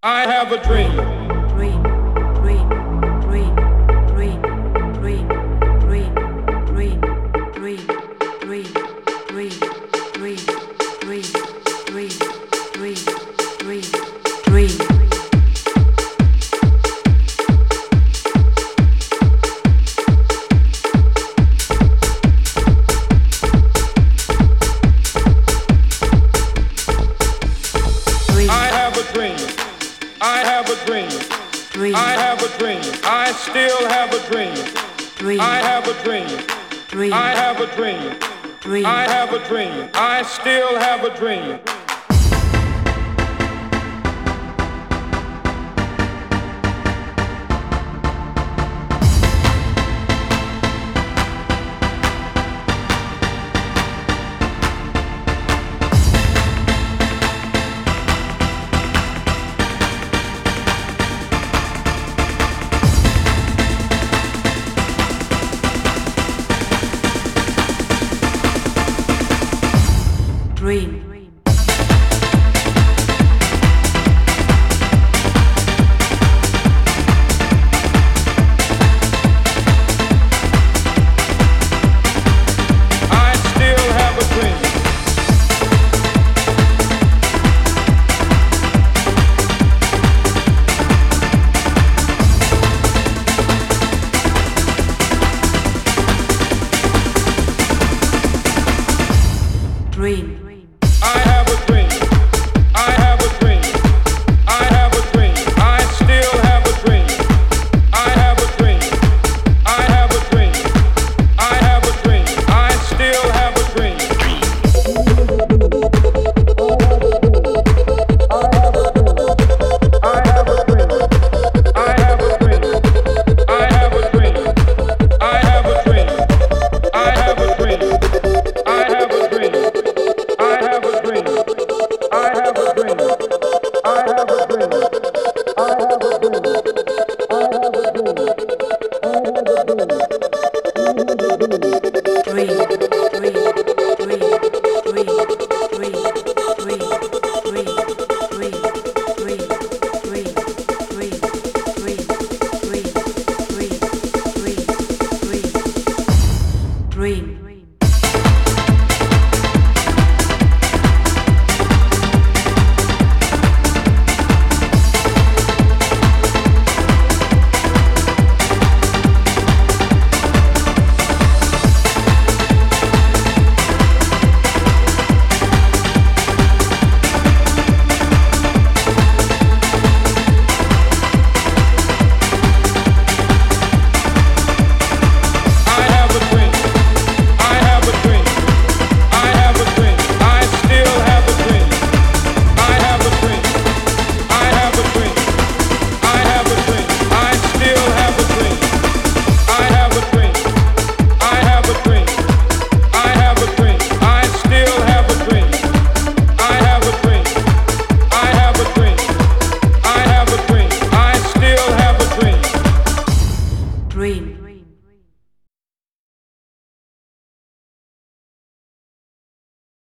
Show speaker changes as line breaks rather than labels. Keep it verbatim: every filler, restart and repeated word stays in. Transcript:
I have a dream.
Dream, dream, dream, dream, dream, dream, dream, dream, dream, dream, dream, dream, dream, dream, dream, dream.
I have a dream.
Dream.
I have a dream. I still have a dream.
Dream.
I have a dream.
Dream.
I have a dream.
Dream.
I have a dream. I still have a dream.